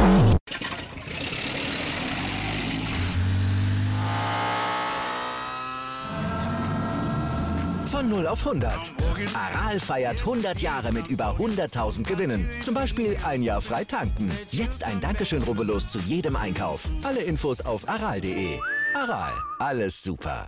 Von 0 auf 100. Aral feiert 100 Jahre mit über 100.000 Gewinnen. Zum Beispiel ein Jahr frei tanken. Jetzt ein Dankeschön, rubbellos zu jedem Einkauf. Alle Infos auf aral.de. Aral, alles super.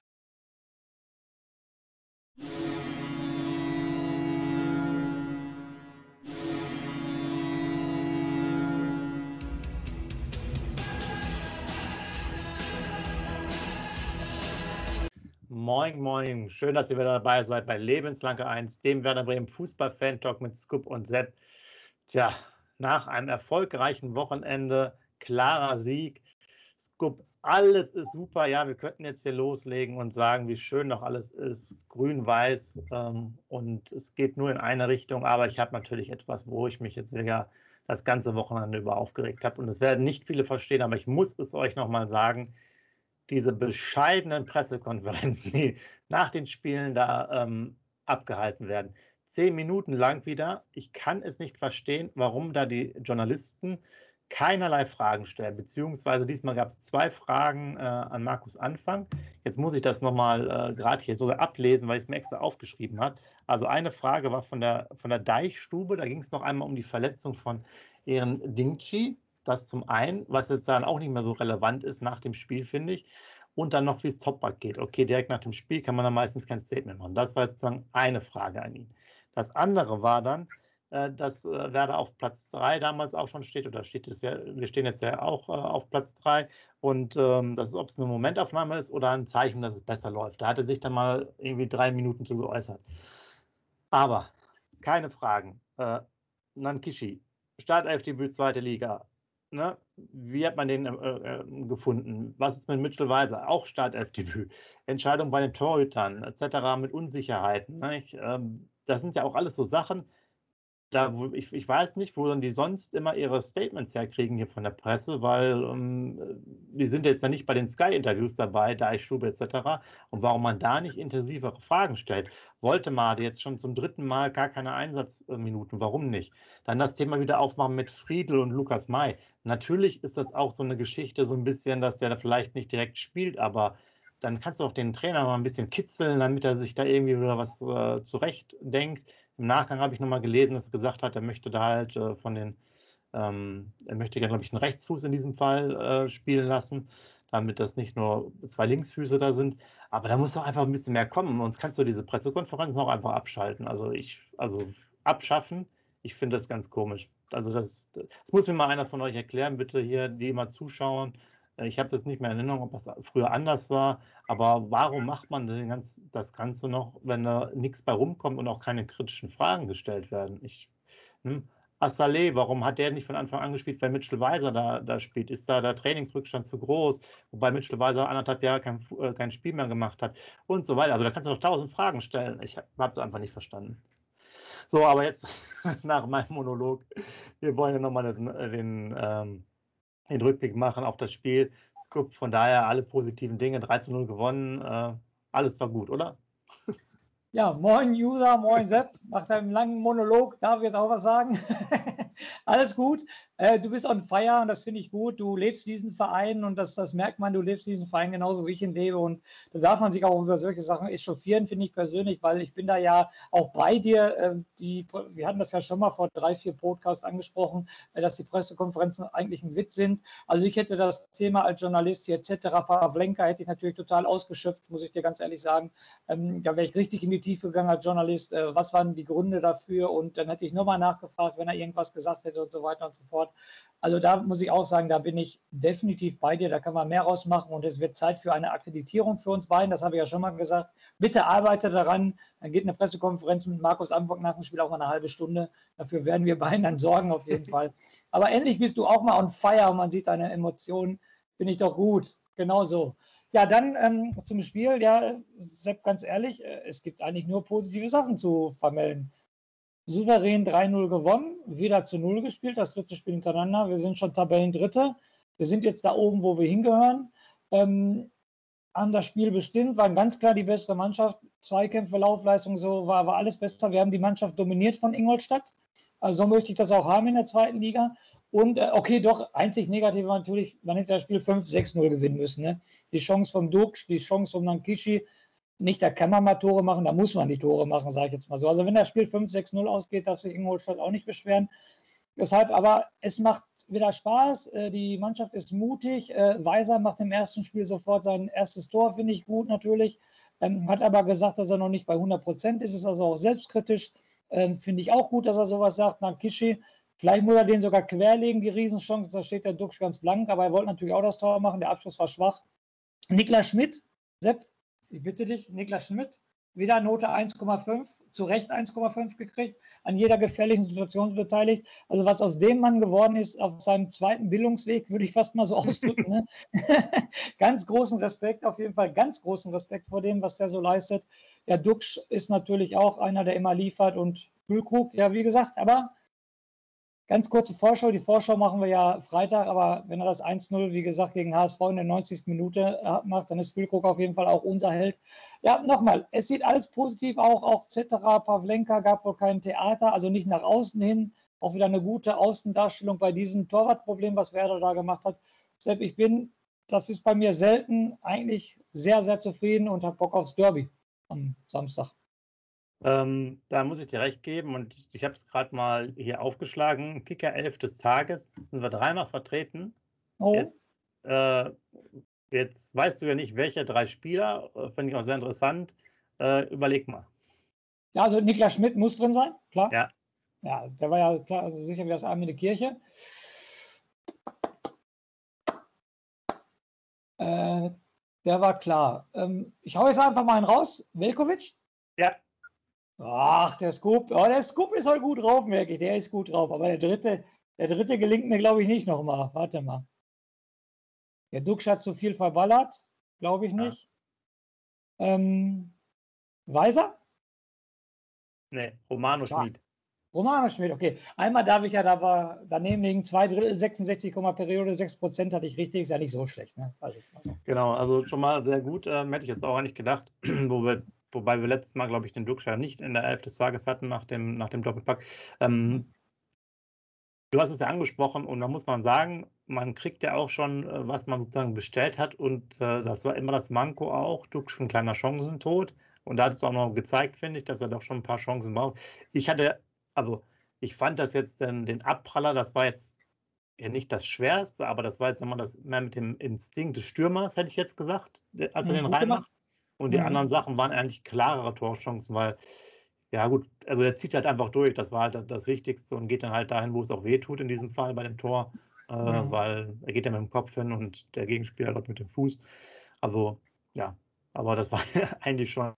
Moin, moin. Schön, dass ihr wieder dabei seid bei Lebenslange 1, dem Werder Bremen Fußball-Fan-Talk mit Scoop und Sepp. Tja, nach einem erfolgreichen Wochenende, klarer Sieg. Scoop, alles ist super. Ja, wir könnten jetzt hier loslegen und sagen, wie schön noch alles ist. Grün-Weiß und es geht nur in eine Richtung. Aber ich habe natürlich etwas, wo ich mich jetzt wieder das ganze Wochenende über aufgeregt habe. Und es werden nicht viele verstehen, aber ich muss es euch nochmal sagen. Diese bescheidenen Pressekonferenzen, die nach den Spielen da abgehalten werden. 10 Minuten lang wieder. Ich kann es nicht verstehen, warum da die Journalisten keinerlei Fragen stellen. Beziehungsweise diesmal gab es 2 Fragen an Markus Anfang. Jetzt muss ich das nochmal gerade hier sogar ablesen, weil ich es mir extra aufgeschrieben habe. Also eine Frage war von der Deichstube. Da ging es noch einmal um die Verletzung von Eren Dingchi. Das zum einen, was jetzt dann auch nicht mehr so relevant ist nach dem Spiel, finde ich. Und dann noch, wie es Toprak geht. Okay, direkt nach dem Spiel kann man dann meistens kein Statement machen. Das war sozusagen eine Frage an ihn. Das andere war dann, dass Werder auf Platz 3 damals auch schon steht. Oder steht es ja, wir stehen jetzt ja auch auf Platz 3. Und das ist, ob es eine Momentaufnahme ist oder ein Zeichen, dass es besser läuft. Da hat er sich dann mal irgendwie 3 Minuten zu geäußert. Aber keine Fragen. Nankishi, Startelfdebüt, 2. Liga. Ne? Wie hat man den gefunden? Was ist mit Mitchell Weiser? Auch Startelfdebüt. Entscheidung bei den Torhütern etc. mit Unsicherheiten. Das sind ja auch alles so Sachen, ich weiß nicht, wo dann die sonst immer ihre Statements herkriegen hier von der Presse, weil wir sind jetzt ja nicht bei den Sky-Interviews dabei, Deichstube etc. Und warum man da nicht intensivere Fragen stellt. Woltemade jetzt schon zum 3. Mal gar keine Einsatzminuten, warum nicht? Dann das Thema wieder aufmachen mit Friedl und Lukas May. Natürlich ist das auch so eine Geschichte, so ein bisschen, dass der da vielleicht nicht direkt spielt, aber dann kannst du auch den Trainer mal ein bisschen kitzeln, damit er sich da irgendwie wieder was zurechtdenkt. Im Nachgang habe ich nochmal gelesen, dass er gesagt hat, er möchte da halt er möchte gerne, glaube ich, einen Rechtsfuß in diesem Fall spielen lassen, damit das nicht nur 2 Linksfüße da sind. Aber da muss doch einfach ein bisschen mehr kommen, sonst kannst du diese Pressekonferenzen auch einfach abschalten. Also abschaffen, ich finde das ganz komisch. Also das muss mir mal einer von euch erklären, bitte hier, die immer zuschauen. Ich habe das nicht mehr in Erinnerung, ob das früher anders war, aber warum macht man denn das Ganze noch, wenn da nichts bei rumkommt und auch keine kritischen Fragen gestellt werden? Assalé, warum hat der nicht von Anfang an gespielt, wenn Mitchell Weiser da spielt? Ist da der Trainingsrückstand zu groß, wobei Mitchell Weiser 1,5 Jahre kein Spiel mehr gemacht hat und so weiter? Also da kannst du noch 1000 Fragen stellen. Ich habe das einfach nicht verstanden. So, aber jetzt nach meinem Monolog, wir wollen ja nochmal den Rückblick machen auf das Spiel. Von daher alle positiven Dinge, 3:0 gewonnen, alles war gut, oder? Ja, moin User, moin Sepp. Nach deinem langen Monolog darf ich jetzt auch was sagen. Alles gut. Du bist on fire und das finde ich gut. Du lebst diesen Verein und das merkt man, du lebst diesen Verein genauso wie ich ihn lebe. Und da darf man sich auch über solche Sachen echauffieren, finde ich persönlich, weil ich bin da ja auch bei dir. Wir hatten das ja schon mal vor 3, 4 Podcasts angesprochen, dass die Pressekonferenzen eigentlich ein Witz sind. Also ich hätte das Thema als Journalist hier etc. Pavlenka hätte ich natürlich total ausgeschöpft, muss ich dir ganz ehrlich sagen. Da wäre ich richtig in die Tiefe gegangen als Journalist. Was waren die Gründe dafür? Und dann hätte ich nochmal nachgefragt, wenn er irgendwas gesagt hätte und so weiter und so fort. Also da muss ich auch sagen, da bin ich definitiv bei dir, da kann man mehr rausmachen und es wird Zeit für eine Akkreditierung für uns beiden, das habe ich ja schon mal gesagt. Bitte arbeite daran, dann geht eine Pressekonferenz mit Markus Anfang nach dem Spiel auch mal eine halbe Stunde, dafür werden wir beiden dann sorgen auf jeden Fall. Aber endlich bist du auch mal on fire und man sieht deine Emotionen, finde ich doch gut, genau so. Ja, dann zum Spiel, ja, Sepp, ganz ehrlich, es gibt eigentlich nur positive Sachen zu vermelden. Souverän 3:0 gewonnen, wieder zu 0 gespielt, das 3. Spiel hintereinander. Wir sind schon Tabellendritte. Wir sind jetzt da oben, wo wir hingehören. Haben das Spiel bestimmt, waren ganz klar die bessere Mannschaft. Zweikämpfe, Laufleistung, so war alles besser. Wir haben die Mannschaft dominiert von Ingolstadt. Also so möchte ich das auch haben in der 2. Liga. Und okay, doch, einzig negativ war natürlich, man hätte das Spiel 5-6-0 gewinnen müssen. Ne? Die Chance vom Dux, die Chance vom Nankishi, nicht, da kann man mal Tore machen, da muss man die Tore machen, sage ich jetzt mal so. Also wenn das Spiel 5-6-0 ausgeht, darf sich Ingolstadt auch nicht beschweren. Deshalb, aber es macht wieder Spaß, die Mannschaft ist mutig, Weiser macht im ersten Spiel sofort sein erstes Tor, finde ich gut natürlich, hat aber gesagt, dass er noch nicht bei 100% ist, ist also auch selbstkritisch, finde ich auch gut, dass er sowas sagt, Nankishi, vielleicht muss er den sogar querlegen, die Riesenchance, da steht der Dux ganz blank, aber er wollte natürlich auch das Tor machen, der Abschluss war schwach. Niklas Schmidt, Sepp, ich bitte dich, Niklas Schmidt, wieder Note 1,5, zu Recht 1,5 gekriegt, an jeder gefährlichen Situation beteiligt. Also was aus dem Mann geworden ist, auf seinem zweiten Bildungsweg, würde ich fast mal so ausdrücken. Ne? Ganz großen Respekt, auf jeden Fall ganz großen Respekt vor dem, was der so leistet. Ja, Dux ist natürlich auch einer, der immer liefert und Füllkrug, ja wie gesagt, aber ganz kurze Vorschau. Die Vorschau machen wir ja Freitag, aber wenn er das 1-0, wie gesagt, gegen HSV in der 90. Minute macht, dann ist Füllkrug auf jeden Fall auch unser Held. Ja, nochmal, es sieht alles positiv auch Cetera, Pavlenka gab wohl kein Theater, also nicht nach außen hin. Auch wieder eine gute Außendarstellung bei diesem Torwartproblem, was Werder da gemacht hat. Sepp, das ist bei mir selten, eigentlich sehr, sehr zufrieden und habe Bock aufs Derby am Samstag. Da muss ich dir recht geben und ich habe es gerade mal hier aufgeschlagen. Kicker 11 des Tages, sind wir dreimal vertreten. Oh. Jetzt weißt du ja nicht, welche 3 Spieler, finde ich auch sehr interessant. Überleg mal. Ja, also Niklas Schmidt muss drin sein, klar. Ja. Ja, der war ja klar, also sicher wie das Arm in die Kirche. Der war klar. Ich hau jetzt einfach mal einen raus. Velkovic? Ja. Ach, der Scoop ist heute gut drauf, merke ich. Der ist gut drauf. Aber der dritte gelingt mir, glaube ich, nicht nochmal. Warte mal. Der Dux hat zu viel verballert. Glaube ich nicht. Ja. Weiser? Nee, Romano Schmid. Romano Schmid, okay. Einmal darf ich ja, da war daneben liegen 2 Drittel, 66, Periode, 6% hatte ich richtig. Ist ja nicht so schlecht, ne? Also jetzt mal so. Genau, also schon mal sehr gut. Hätte ich jetzt auch nicht gedacht, wobei wir letztes Mal, glaube ich, den Dux ja nicht in der 11 des Tages hatten, nach dem Doppelpack. Du hast es ja angesprochen und da muss man sagen, man kriegt ja auch schon, was man sozusagen bestellt hat und das war immer das Manko auch, Dux schon ein kleiner Chancentod und da hat es auch noch gezeigt, finde ich, dass er doch schon ein paar Chancen braucht. Ich fand das jetzt den Abpraller, das war jetzt ja nicht das Schwerste, aber das war jetzt immer das mehr mit dem Instinkt des Stürmers, hätte ich jetzt gesagt, als er den reinmacht. Und die anderen Sachen waren eigentlich klarere Torchancen, weil, ja gut, also der zieht halt einfach durch, das war halt das Wichtigste und geht dann halt dahin, wo es auch weh tut in diesem Fall bei dem Tor, weil er geht ja mit dem Kopf hin und der Gegenspieler dort mit dem Fuß. Also, ja, aber das war eigentlich schon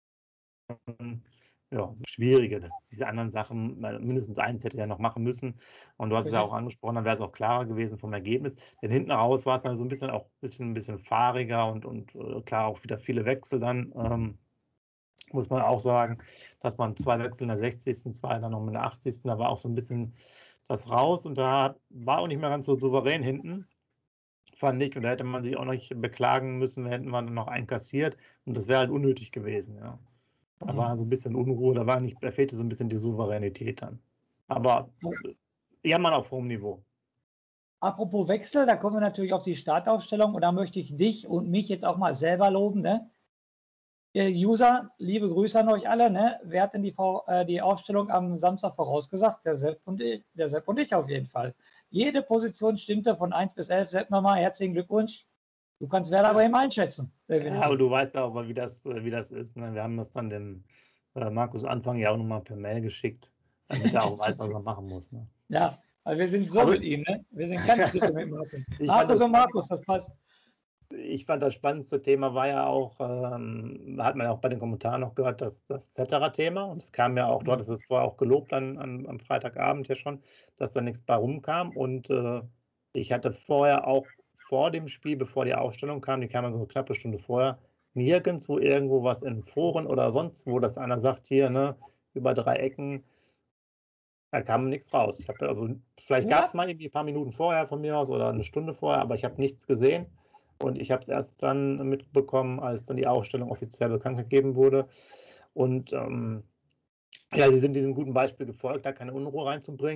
schwierige. Diese anderen Sachen, mindestens eins hätte er noch machen müssen. Und du hast es ja auch angesprochen, dann wäre es auch klarer gewesen vom Ergebnis. Denn hinten raus war es dann so ein bisschen fahriger und klar auch wieder viele Wechsel dann. Muss man auch sagen, dass man 2 Wechsel in der 60., 2 dann noch in der 80., da war auch so ein bisschen das raus und da war auch nicht mehr ganz so souverän hinten, fand ich. Und da hätte man sich auch nicht beklagen müssen, hätten wir dann noch einkassiert und das wäre halt unnötig gewesen, ja. Da war so ein bisschen Unruhe, da fehlte so ein bisschen die Souveränität dann. Aber jammern auf hohem Niveau. Apropos Wechsel, da kommen wir natürlich auf die Startaufstellung und da möchte ich dich und mich jetzt auch mal selber loben, ne? Ihr User, liebe Grüße an euch alle, ne? Wer hat denn die Aufstellung am Samstag vorausgesagt? Der Sepp und ich auf jeden Fall. Jede Position stimmte von 1 bis 11. Sepp, nochmal herzlichen Glückwunsch. Du kannst Werder aber eben einschätzen. Ja, aber du weißt ja auch, wie das ist. Ne? Wir haben das dann dem Markus Anfang ja auch nochmal per Mail geschickt, damit er auch weiß, was er machen muss. Ne? Ja, weil wir sind so mit ihm, ne? Wir sind ganz gut mit Markus. Markus, das passt. Ich fand, das spannendste Thema war ja auch, hat man ja auch bei den Kommentaren noch gehört, das Cetera-Thema. Und es kam ja auch, du hattest es vorher auch gelobt am Freitagabend ja schon, dass da nichts bei rumkam. Und ich hatte vorher auch vor dem Spiel, bevor die Aufstellung kam, die kam ja so eine knappe Stunde vorher, nirgendwo irgendwo was in Foren oder sonst wo, dass einer sagt, hier, ne, über 3 Ecken, da kam nichts raus. Vielleicht gab es mal irgendwie ein paar Minuten vorher von mir aus oder eine Stunde vorher, aber ich habe nichts gesehen. Und ich habe es erst dann mitbekommen, als dann die Aufstellung offiziell bekannt gegeben wurde. Und sie sind diesem guten Beispiel gefolgt, da keine Unruhe reinzubringen.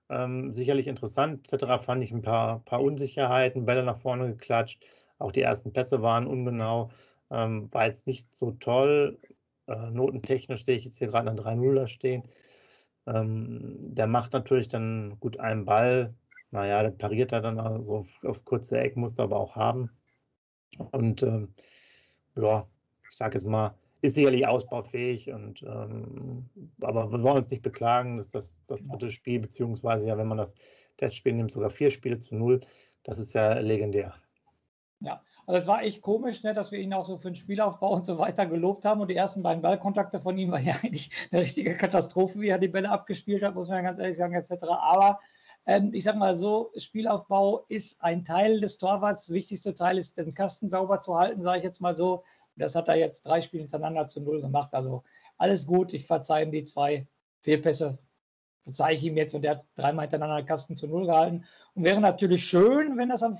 Sicherlich interessant, etc. Fand ich ein paar Unsicherheiten, Bälle nach vorne geklatscht. Auch die ersten Pässe waren ungenau. War jetzt nicht so toll. Notentechnisch sehe ich jetzt hier gerade an 3-0 da stehen. Der macht natürlich dann gut einen Ball. Naja, der pariert er dann also aufs kurze Eck, muss er aber auch haben. Und ja, ich sage jetzt mal, ist sicherlich ausbaufähig. Aber wir wollen uns nicht beklagen. Das ist das dritte Spiel, beziehungsweise ja, wenn man das Testspiel nimmt, sogar 4 Spiele zu 0. Das ist ja legendär. Ja, also es war echt komisch, ne, dass wir ihn auch so für den Spielaufbau und so weiter gelobt haben. Und die ersten beiden Ballkontakte von ihm waren ja eigentlich eine richtige Katastrophe, wie er die Bälle abgespielt hat, muss man ja ganz ehrlich sagen, etc. Aber ich sage mal so, Spielaufbau ist ein Teil des Torwarts. Das wichtigste Teil ist, den Kasten sauber zu halten, sage ich jetzt mal so. Das hat er jetzt 3 Spiele hintereinander zu 0 gemacht. Also alles gut, ich verzeihe ihm die 2 Fehlpässe. Verzeihe ich ihm jetzt, und der hat 3-mal hintereinander den Kasten zu 0 gehalten. Und wäre natürlich schön, wenn das am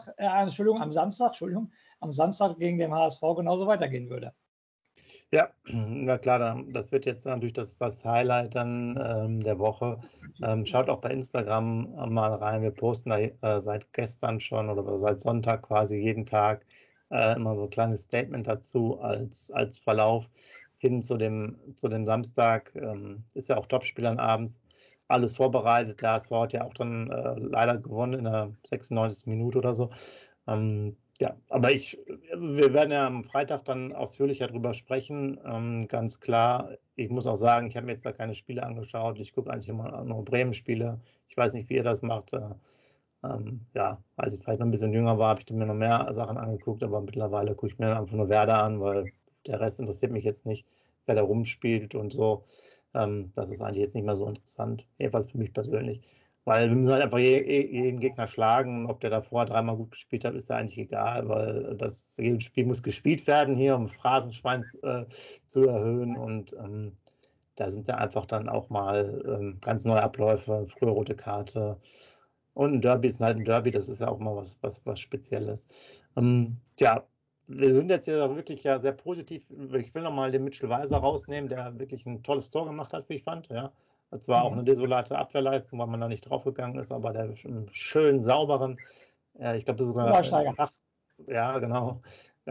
Samstag gegen den HSV genauso weitergehen würde. Ja, na klar, das wird jetzt natürlich das Highlight dann der Woche. Schaut auch bei Instagram mal rein. Wir posten da seit gestern schon oder seit Sonntag quasi jeden Tag immer so ein kleines Statement dazu als Verlauf hin zu dem Samstag. Ist ja auch Topspielern abends. Alles vorbereitet. Der HSV hat ja auch dann leider gewonnen in der 96. Minute oder so. Ja, aber wir werden ja am Freitag dann ausführlicher drüber sprechen. Ganz klar, ich muss auch sagen, ich habe mir jetzt da keine Spiele angeschaut. Ich gucke eigentlich immer nur Bremen-Spiele. Ich weiß nicht, wie ihr das macht. Ja, als ich vielleicht noch ein bisschen jünger war, habe ich mir noch mehr Sachen angeguckt, aber mittlerweile gucke ich mir einfach nur Werder an, weil der Rest interessiert mich jetzt nicht, wer da rumspielt und so. Das ist eigentlich jetzt nicht mehr so interessant, jedenfalls für mich persönlich. Weil wir müssen halt einfach jeden Gegner schlagen. Ob der davor 3-mal gut gespielt hat, ist ja eigentlich egal, weil jedes Spiel muss gespielt werden hier, um Phrasenschwein zu erhöhen. Und da sind ja einfach dann auch mal ganz neue Abläufe, frühe rote Karte. Und ein Derby ist halt ein Derby, das ist ja auch mal was Spezielles. Ja, wir sind jetzt ja wirklich sehr positiv. Ich will nochmal den Mitchell Weiser rausnehmen, der wirklich ein tolles Tor gemacht hat, wie ich fand. Ja. Zwar auch eine desolate Abwehrleistung, weil man da nicht draufgegangen ist, aber der schön sauberen, ich glaube sogar. Ja, genau.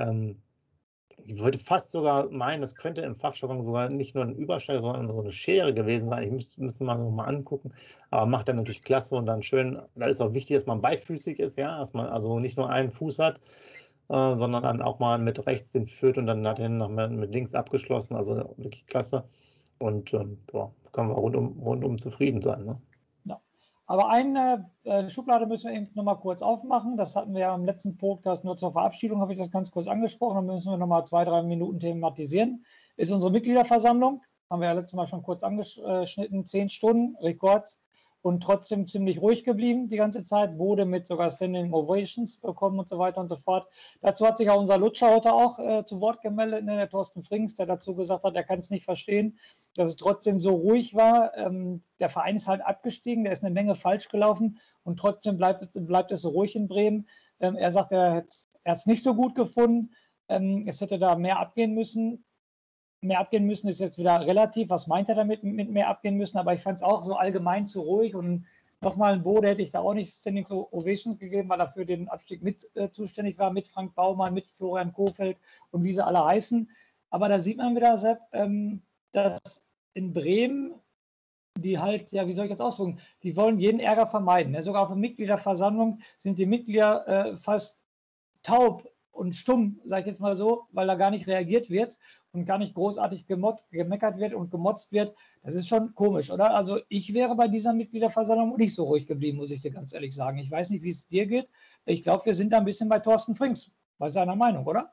Ich würde fast sogar meinen, das könnte im Fachjargon sogar nicht nur ein Übersteiger, sondern so eine Schere gewesen sein. Müsste man noch mal angucken. Aber macht er natürlich klasse und dann schön. Da ist auch wichtig, dass man beidfüßig ist, ja, dass man also nicht nur einen Fuß hat, sondern dann auch mal mit rechts den führt und dann hat er noch mit links abgeschlossen. Also wirklich klasse. Und können wir rundum zufrieden sein. Ne? Ja. Aber eine Schublade müssen wir eben noch mal kurz aufmachen. Das hatten wir ja im letzten Podcast nur zur Verabschiedung, habe ich das ganz kurz angesprochen. Dann müssen wir noch mal 2-3 Minuten thematisieren. Ist unsere Mitgliederversammlung. Haben wir ja letztes Mal schon kurz angeschnitten. 10 Stunden, Rekords. Und trotzdem ziemlich ruhig geblieben die ganze Zeit, wurde mit sogar Standing Ovations bekommen und so weiter und so fort. Dazu hat sich auch unser Lutscher heute auch zu Wort gemeldet, ne, der Thorsten Frings, der dazu gesagt hat, er kann es nicht verstehen, dass es trotzdem so ruhig war. Der Verein ist halt abgestiegen, da ist eine Menge falsch gelaufen und trotzdem bleibt es so ruhig in Bremen. Er sagt, er hat es nicht so gut gefunden, es hätte da mehr abgehen müssen. Mehr abgehen müssen ist jetzt wieder relativ. Was meint er damit mit mehr abgehen müssen? Aber ich fand es auch so allgemein zu ruhig. Und nochmal ein Bode hätte ich da auch nicht Standing Ovations gegeben, weil er für den Abstieg mit zuständig war, mit Frank Baumann, mit Florian Kohfeldt und wie sie alle heißen. Aber da sieht man wieder, Sepp, dass in Bremen die halt, ja, wie soll ich das ausdrücken, die wollen jeden Ärger vermeiden. Ne? Sogar auf der Mitgliederversammlung sind die Mitglieder fast taub und stumm, sage ich jetzt mal so, weil da gar nicht reagiert wird und gar nicht großartig gemeckert wird und gemotzt wird. Das ist schon komisch, oder? Also ich wäre bei dieser Mitgliederversammlung nicht so ruhig geblieben, muss ich dir ganz ehrlich sagen. Ich weiß nicht, wie es dir geht. Ich glaube, wir sind da ein bisschen bei Thorsten Frings, bei seiner Meinung, oder?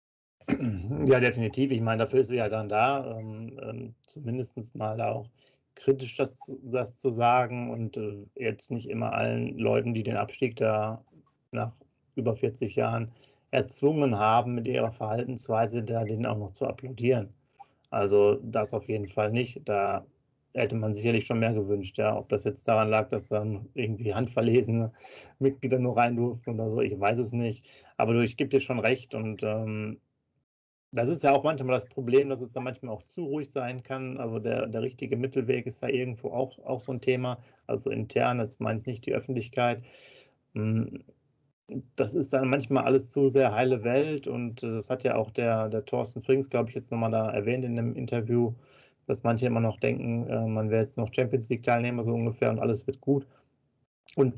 Ja, definitiv. Ich meine, dafür ist sie ja dann da, zumindest mal auch kritisch das zu sagen und jetzt nicht immer allen Leuten, die den Abstieg da nach über 40 Jahren erzwungen haben, mit ihrer Verhaltensweise da den auch noch zu applaudieren. Also das auf jeden Fall nicht. Da hätte man sicherlich schon mehr gewünscht. Ja. Ob das jetzt daran lag, dass dann irgendwie handverlesene Mitglieder nur rein durften oder so, ich weiß es nicht. Aber ich gebe dir schon recht und Das ist ja auch manchmal das Problem, dass es da manchmal auch zu ruhig sein kann. Also der richtige Mittelweg ist da irgendwo auch so ein Thema. Also intern, jetzt meine ich nicht die Öffentlichkeit. Das ist dann manchmal alles zu sehr heile Welt und das hat ja auch der Thorsten Frings, glaube ich, jetzt nochmal da erwähnt in dem Interview, dass manche immer noch denken, man wäre jetzt noch Champions League-Teilnehmer so ungefähr und alles wird gut. Und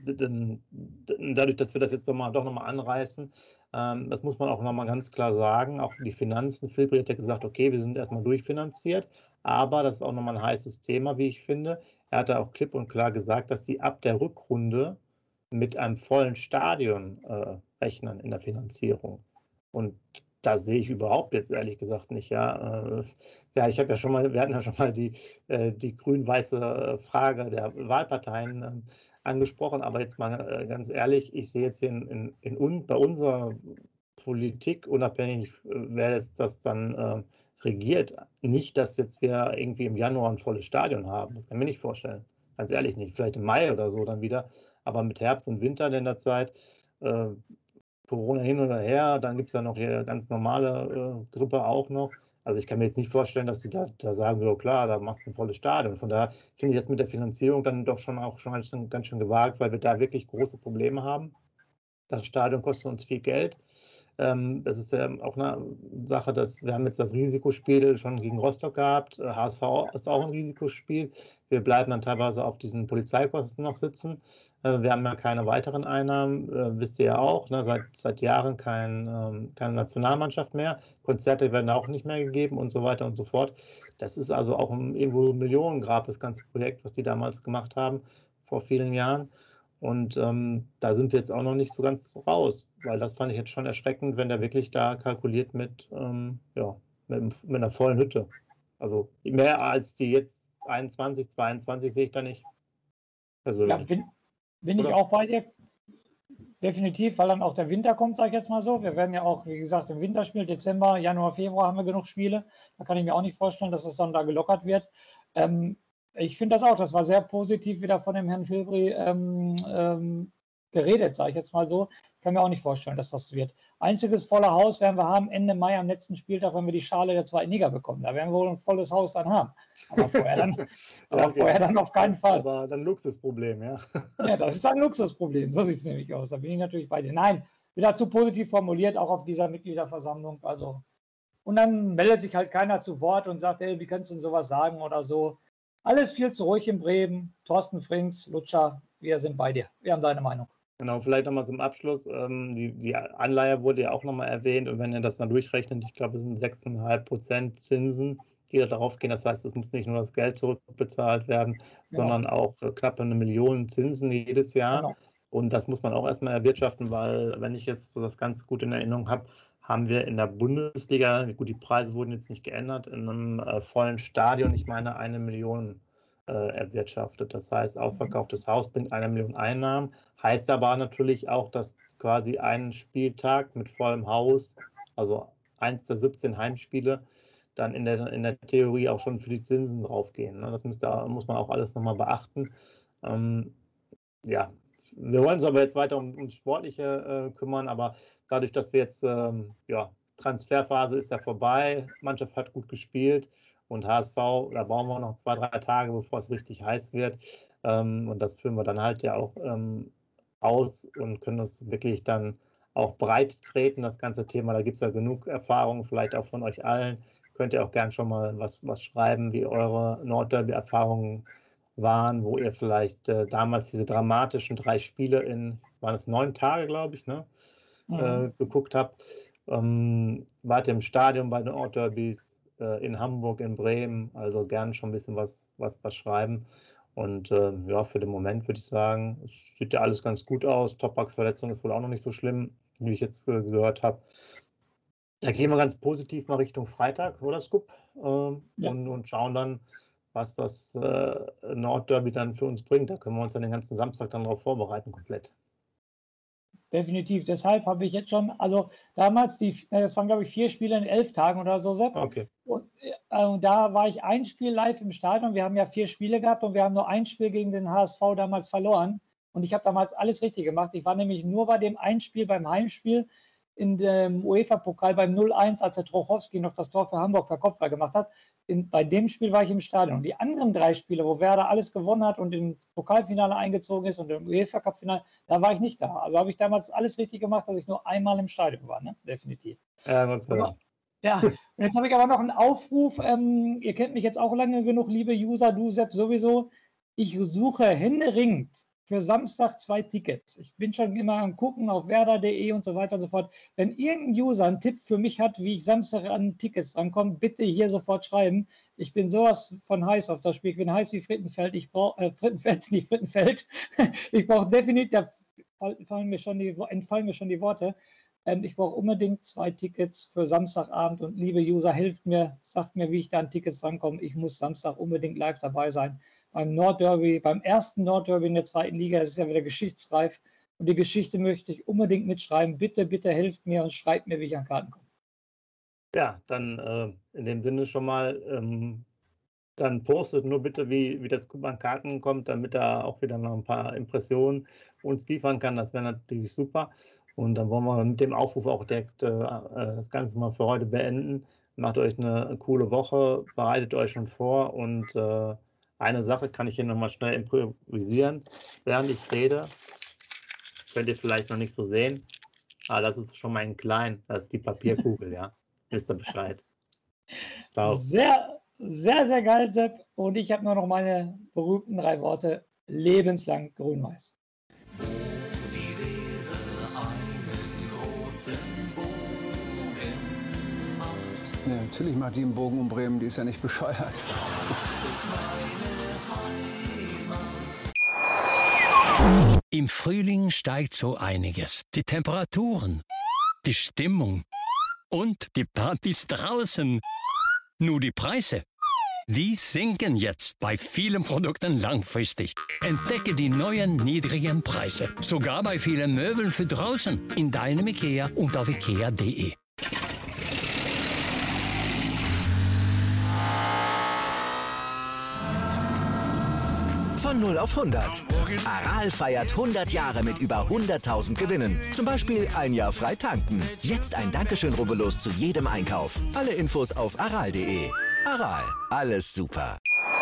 dadurch, dass wir das jetzt doch nochmal anreißen, das muss man auch nochmal ganz klar sagen, auch die Finanzen, Filbri hat ja gesagt, okay, wir sind erstmal durchfinanziert, aber das ist auch nochmal ein heißes Thema, wie ich finde. Er hat auch klipp und klar gesagt, dass die ab der Rückrunde mit einem vollen Stadion rechnen in der Finanzierung. Und da sehe ich überhaupt jetzt ehrlich gesagt nicht. Ja, wir hatten ja schon mal die grün-weiße Frage der Wahlparteien angesprochen, aber jetzt mal ganz ehrlich, ich sehe jetzt bei unserer Politik, unabhängig, wer das dann regiert, nicht, dass jetzt wir irgendwie im Januar ein volles Stadion haben. Das kann ich mir nicht vorstellen. Ganz ehrlich nicht. Vielleicht im Mai oder so dann wieder, aber mit Herbst und Winter in der Zeit, Corona hin oder her, dann gibt es ja noch hier ganz normale Grippe auch noch. Also ich kann mir jetzt nicht vorstellen, dass sie da sagen, ja klar, da machst du ein volles Stadion. Von daher finde ich das mit der Finanzierung dann doch schon ganz schön gewagt, weil wir da wirklich große Probleme haben. Das Stadion kostet uns viel Geld. Das ist ja auch eine Sache, dass wir haben jetzt das Risikospiel schon gegen Rostock gehabt. HSV ist auch ein Risikospiel. Wir bleiben dann teilweise auf diesen Polizeikosten noch sitzen. Wir haben ja keine weiteren Einnahmen, wisst ihr ja auch, ne? Seit Jahren keine Nationalmannschaft mehr. Konzerte werden auch nicht mehr gegeben und so weiter und so fort. Das ist also auch irgendwo Millionengrab, das ganze Projekt, was die damals gemacht haben, vor vielen Jahren. Und da sind wir jetzt auch noch nicht so ganz raus, weil das fand ich jetzt schon erschreckend, wenn der wirklich da kalkuliert mit einer vollen Hütte. Also mehr als die jetzt 21, 22 sehe ich da nicht. Persönlich. Ja, bin ich auch bei dir. Definitiv, weil dann auch der Winter kommt, sage ich jetzt mal so. Wir werden ja auch, wie gesagt, im Winter spielen, Dezember, Januar, Februar haben wir genug Spiele. Da kann ich mir auch nicht vorstellen, dass es dann da gelockert wird. Ich finde das auch, das war sehr positiv wieder von dem Herrn Filbri geredet, sage ich jetzt mal so. Ich kann mir auch nicht vorstellen, dass das wird. Einziges volle Haus werden wir haben Ende Mai am letzten Spieltag, wenn wir die Schale der zweiten Liga bekommen. Da werden wir wohl ein volles Haus dann haben. Aber vorher dann auf keinen Fall. Aber dann ein Luxusproblem, ja. Ja, das ist ein Luxusproblem. So sieht es nämlich aus. Da bin ich natürlich bei dir. Nein, wieder zu positiv formuliert, auch auf dieser Mitgliederversammlung. Also, und dann meldet sich halt keiner zu Wort und sagt, ey, wie kannst du denn sowas sagen oder so. Alles viel zu ruhig in Bremen. Thorsten Frings, Lutscher, wir sind bei dir. Wir haben deine Meinung. Genau, vielleicht nochmal zum Abschluss. Die Anleihe wurde ja auch nochmal erwähnt und wenn ihr das dann durchrechnet, ich glaube, es sind 6,5% Zinsen, die da drauf gehen. Das heißt, es muss nicht nur das Geld zurückbezahlt werden, sondern auch knapp 1 Million Zinsen jedes Jahr. Genau. Und das muss man auch erstmal erwirtschaften, weil, wenn ich jetzt so das ganz gut in Erinnerung habe, haben wir in der Bundesliga, gut, die Preise wurden jetzt nicht geändert, in einem vollen Stadion, ich meine, 1 Million erwirtschaftet. Das heißt, ausverkauftes Haus bringt 1 Million Einnahmen, heißt aber natürlich auch, dass quasi ein Spieltag mit vollem Haus, also 1 der 17 Heimspiele, dann in der Theorie auch schon für die Zinsen draufgehen. Ne? Das muss man auch alles nochmal beachten. Ja, wir wollen uns aber jetzt weiter ums Sportliche kümmern, aber dadurch, dass wir jetzt, Transferphase ist ja vorbei, Mannschaft hat gut gespielt und HSV, da brauchen wir noch 2, 3 Tage, bevor es richtig heiß wird. Und das führen wir dann halt ja auch aus und können das wirklich dann auch breit treten, das ganze Thema. Da gibt es ja genug Erfahrungen, vielleicht auch von euch allen. Könnt ihr auch gern schon mal was schreiben, wie eure Nordderby-Erfahrungen waren, wo ihr vielleicht damals diese dramatischen 3 Spiele waren es 9 Tage, glaube ich, ne? Geguckt habt. Wart ihr im Stadion bei den Nordderbys in Hamburg, in Bremen, also gern schon ein bisschen was schreiben. Und für den Moment würde ich sagen, es sieht ja alles ganz gut aus. Topax-Verletzung ist wohl auch noch nicht so schlimm, wie ich jetzt gehört habe. Da gehen wir ganz positiv mal Richtung Freitag, oder Scoop? Und schauen dann, was das Nordderby dann für uns bringt. Da können wir uns dann den ganzen Samstag dann darauf vorbereiten, komplett. Definitiv. Deshalb habe ich jetzt schon, also damals, das waren glaube ich 4 Spiele in 11 Tagen oder so, Sepp. Okay. Und da war ich ein Spiel live im Stadion. Wir haben ja 4 Spiele gehabt und wir haben nur ein Spiel gegen den HSV damals verloren. Und ich habe damals alles richtig gemacht. Ich war nämlich nur bei dem einen Spiel, beim Heimspiel in dem UEFA-Pokal beim 0-1, als der Trochowski noch das Tor für Hamburg per Kopfball gemacht hat. Bei dem Spiel war ich im Stadion. Und die anderen 3 Spiele, wo Werder alles gewonnen hat und im Pokalfinale eingezogen ist und im UEFA-Cup-Finale, da war ich nicht da. Also habe ich damals alles richtig gemacht, dass ich nur einmal im Stadion war, ne? Definitiv. Ja, Gott sei Dank. Ja, und jetzt habe ich aber noch einen Aufruf. Ihr kennt mich jetzt auch lange genug, liebe User, du Sepp sowieso. Ich suche händeringend für Samstag 2 Tickets. Ich bin schon immer am Gucken auf werder.de und so weiter und so fort. Wenn irgendein User einen Tipp für mich hat, wie ich Samstag an Tickets rankomme, bitte hier sofort schreiben. Ich bin sowas von heiß auf das Spiel. Ich bin heiß wie Frittenfeld. Ich brauche Frittenfeld. Ich brauche definitiv, da entfallen mir schon die Worte. Ich brauche unbedingt 2 Tickets für Samstagabend und liebe User, helft mir, sagt mir, wie ich da an Tickets rankomme. Ich muss Samstag unbedingt live dabei sein. Beim Nordderby, beim ersten Nordderby in der 2. Liga, das ist ja wieder geschichtsreif. Und die Geschichte möchte ich unbedingt mitschreiben. Bitte, bitte helft mir und schreibt mir, wie ich an Karten komme. Ja, dann in dem Sinne schon mal, dann postet nur bitte, wie das Scoop an Karten kommt, damit er auch wieder noch ein paar Impressionen uns liefern kann. Das wäre natürlich super. Und dann wollen wir mit dem Aufruf auch direkt das Ganze mal für heute beenden. Macht euch eine coole Woche, bereitet euch schon vor und eine Sache kann ich hier nochmal schnell improvisieren, während ich rede. Könnt ihr vielleicht noch nicht so sehen, aber das ist schon mal ein klein, das ist die Papierkugel, ja. Wisst ihr Bescheid. Ciao. Sehr, sehr, sehr geil, Sepp. Und ich habe nur noch meine berühmten 3 Worte: lebenslang grün-weiß. Ja, natürlich macht die einen Bogen um Bremen, die ist ja nicht bescheuert. Im Frühling steigt so einiges. Die Temperaturen, die Stimmung und die Partys draußen. Nur die Preise, die sinken jetzt bei vielen Produkten langfristig. Entdecke die neuen niedrigen Preise. Sogar bei vielen Möbeln für draußen. In deinem IKEA und auf ikea.de. Von 0 auf 100. Aral feiert 100 Jahre mit über 100.000 Gewinnen. Zum Beispiel ein Jahr frei tanken. Jetzt ein Dankeschön, rubbellos zu jedem Einkauf. Alle Infos auf aral.de. Aral, alles super.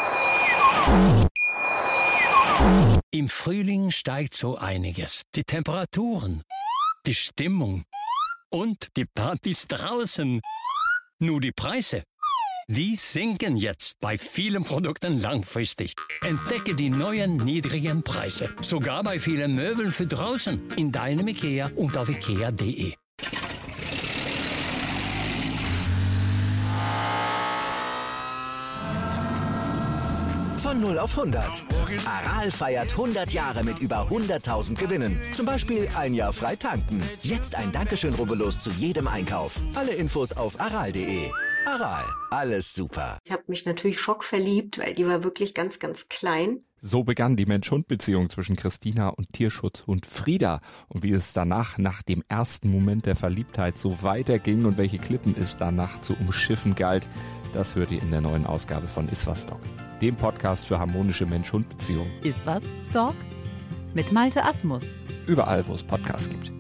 Im Frühling steigt so einiges. Die Temperaturen, die Stimmung und die Partys draußen. Nur die Preise, die sinken jetzt bei vielen Produkten langfristig. Entdecke die neuen niedrigen Preise. Sogar bei vielen Möbeln für draußen. In deinem IKEA und auf ikea.de. Von 0 auf 100. Aral feiert 100 Jahre mit über 100.000 Gewinnen. Zum Beispiel ein Jahr frei tanken. Jetzt ein Dankeschön, rubbellos zu jedem Einkauf. Alle Infos auf aral.de. Aral, alles super. Ich habe mich natürlich schockverliebt, weil die war wirklich ganz, ganz klein. So begann die Mensch-Hund-Beziehung zwischen Christina und Tierschutzhund Frieda. Und wie es danach, nach dem ersten Moment der Verliebtheit, so weiterging und welche Klippen es danach zu umschiffen galt, das hört ihr in der neuen Ausgabe von Iswas Dog, dem Podcast für harmonische Mensch-Hund-Beziehungen. Iswas Dog mit Malte Asmus. Überall, wo es Podcasts gibt.